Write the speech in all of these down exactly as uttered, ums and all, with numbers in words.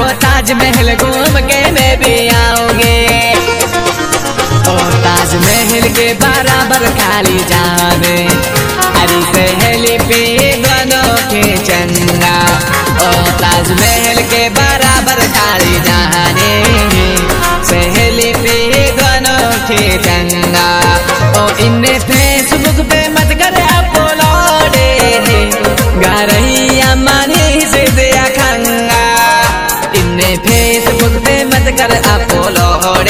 ताजमहल घूम के मैं भी आऊंगी। ओ ताजमहल के बराबर खाली जावे अरे सहेली पे दोनों के चंगा। ओ ताजमहल के बराबर खाली जाने सहेली पे दोनों के चंगा। ओ इन्हें फेसबुक पे मत कर अपलोड गारहिया मानी से दिया खंगा। इन्हें फेसबुक पे मत कर अपलोड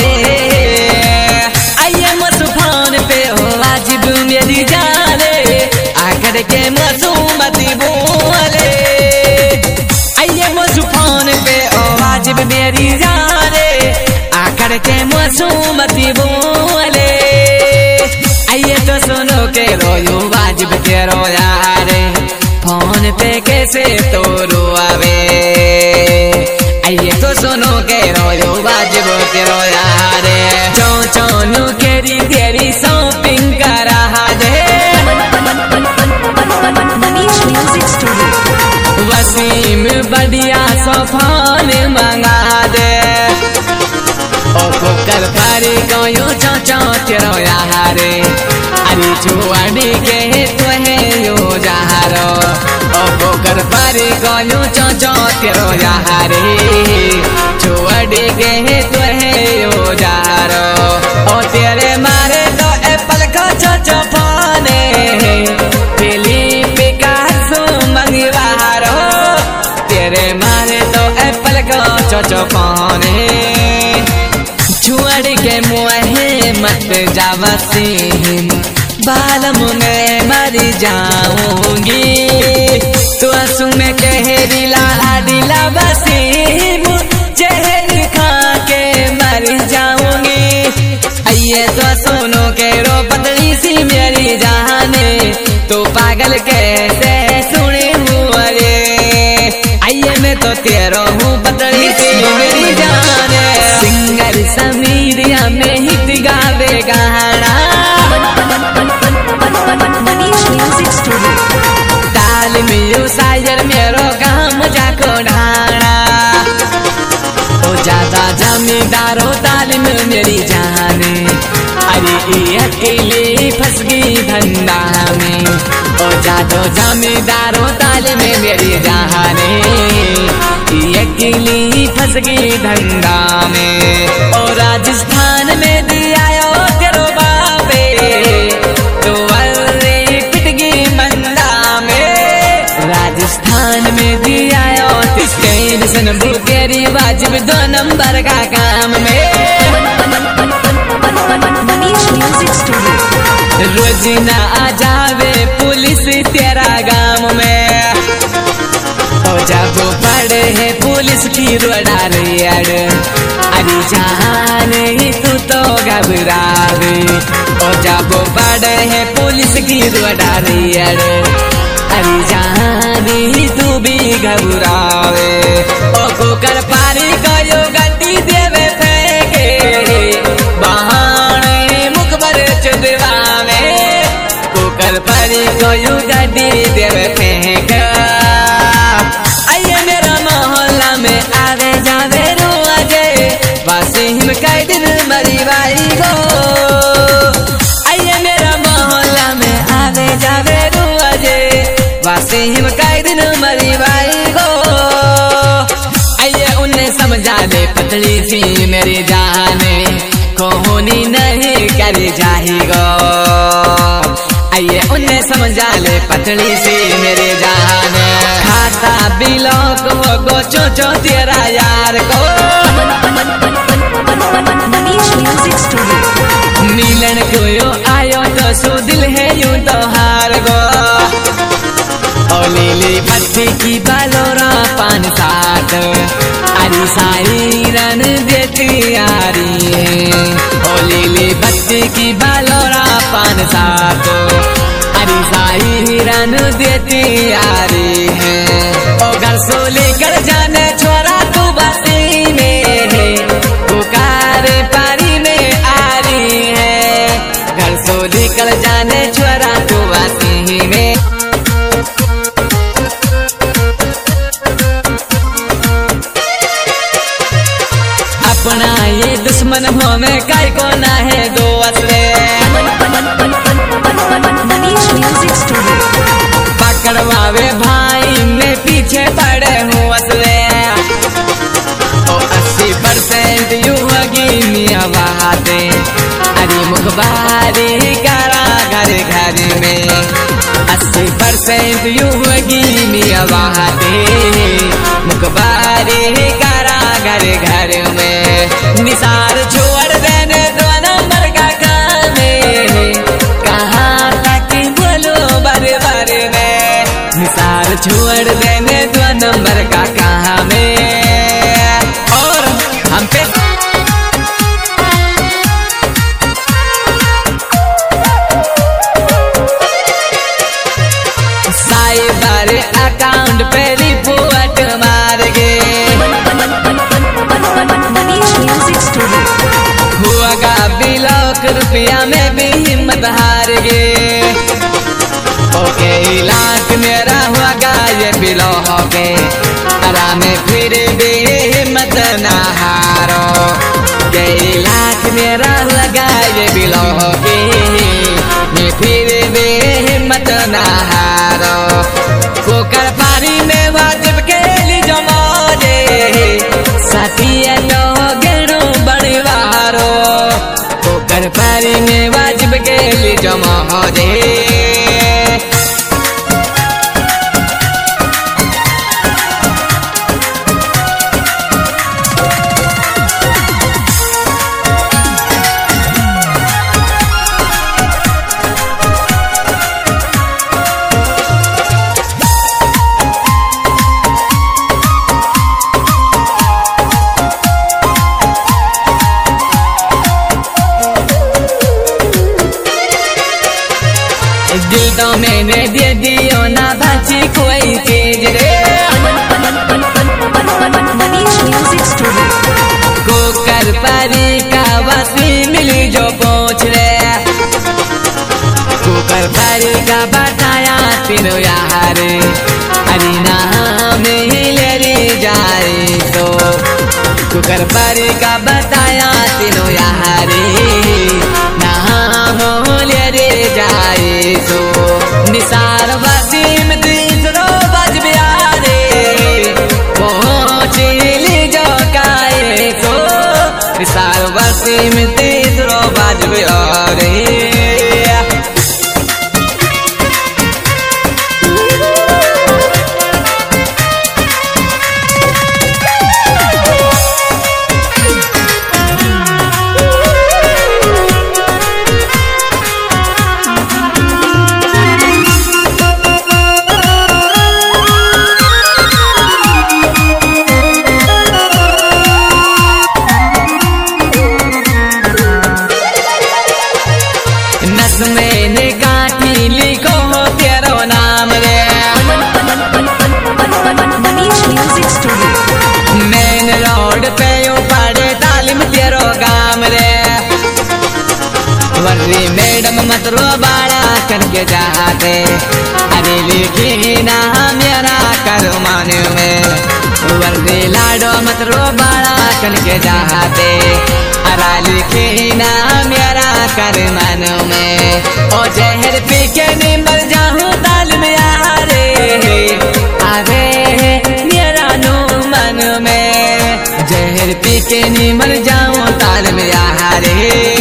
आइए मसूफान पे हो वाजिब मेरी जाने आकर के मसूमती बोले। आइए मसूफान पे हो वाजिब मेरी जाने आकर के मसूमती बोले। आइए तो सुनो के रोयो वाजिब के रोयारे फोन पे कैसे तो रोआवे। आइए तो सुनो के रोयो वाजिब के रोयारे चौ चौनु केरी तेरी शॉपिंग करा दे। वसीम बढ़िया सोफान मंगा दे। ओ कर पारी गयो चौ चौ तेरो यारे अरे छुआड़ी के तुहे यो जहारो। ओ कर पारी गयो चौ चौ तेरो यारे छुआड़ी के तुहे यो जहारो। ओ तेरे मारे तो एप्पल का चौ चौ फोने फिलिप का मंगवारो। तेरे मारे तो एप्पल का चौ चौ फोने छुअड़ के मुँहे मत जावसीम बालम में मर जाऊंगी। तो सुन के दिला दिला वसीम जहर खा के मर जाऊंगी। आइए तो सुनो के रो पतली सी मेरी जाने तो पागल कैसे सुने हुआ रे। आइए मैं तो तेरो हूँ पतली सी मेरी जाने सिंगर समीरिया में हिट गावे गाना। ताल में शायर मेरो काम जाको ढाना। ओ ज्यादा जमींदारो तालीम मेरी जाने अरे अकेले फंस गई धंधा में। ओ ज्यादा जमींदारो तालीम मेरी जाने अकेली फंस गई धंधा में। ओ राजस्थान में दिया तेरो बाबे तो अरे पिट गई मंदा में। राजस्थान में दिया टेंशन बुकेरी वाजिब दो नंबर का काम में। रोज ना आ जावे पुलिस तेरा गाँव में। जब पड़े है पुलिस की रोडार अरे जाने तू तो घबरावे। और जब पड़े है पुलिस की रोडार अरे जाने तू भी घबरावे। ओ कुकर पारी गयो गड्डी देवे फेंके बहाने मुखबर चुदवावे। कुकर पारी गयो गड्डी देवे फेंके वसीम कई दिन मरी बाई गो। आइए मेरा मोहल्ला में आवे जावे रुआजे वसीम कई दिन मरी बाई गो। आइए उन्हें समझा दे पतली सी मेरी जाने कोहनी नहीं कर जाही गो। आइए उन्हें समझा ले पतली सी मेरी जाने खाता बिलोक हो गो चो चो तेरा यार को। मिलन को यो आयो तो सो दिल है यूं तो हार गो। ओ लीली पत्ती की बालोरा पान साथ अरे सारी रन देती आ रही है। ओ लीली पत्ती की बालोरा पान साथ अरे सारी रन देती आ रही है। ओ घर सो लेकर जाने छोरा तू बस्ती में पुकार पारी में आ रही है। घर सो लेकर जाने छोरा तू बस्ती में। जन्मों में कई को ना है दो असले पकड़वावे भाई में पीछे पड़े हूँ असले ओ अस्सी परसेंट युवगी मियाँ बहाते अरे मुखबारी करा घर घर में अस्सी परसेंट युवगी मियाँ बहाते मुखबारी करा घर घर में निसार छोड़ देने दो नंबर का काम कहाँ तक बोलो बारे बारे में निसार छोड़ देने दो नंबर का कहाँ में और हम पे साइबर अकाउंट पे रिपोर्ट मार गे हुआ ब्लॉक रुपया में भी हिम्मत हार गे ओके लाख मेरा हुआ ये बिलो हो के आराम फिर भी हिम्मत ना हारो कई लाख मेरा लगा ये बिलो हो के मैं फिर भी हिम्मत ना हारो कोकर पानी में वाजिब के लिए जो मौजे साथिया तो गेड़ो बड़ी वारो कोकर पानी में वाजिब के लिए जो मौजे दिल तो मैंने दे दियो ना बची कोई चीज रे कोकर परी का वसी मिली जो पहुँच रे कोकर परी का बताया तीनों यार अरे नाम ले रे जाए तो कोकर परी का बताया तीनों यार नाम ले रे जाए तो निसार वसीम तीसरो बज बिहारे पहुँच ली जो काए तो निसार वसीम तीसरो बज बिहारे मैंने काटी लिखो हो तेरो नाम रे मेन रोड पे पड़े तालीम तेरो गाम रे वर्री मैडम मत रो बाड़ा करके जाते अरे लिखी ना मेरा कर मान में वर्री लाडो मत रो बाड़ा करके जाते अरा लिखी ना मेरा कर मन में ओ जहर पी के नहीं मर जाऊं ताल में यारे आवे मेरा नो मन में जहर पी के नहीं मर जाऊं ताल में यारे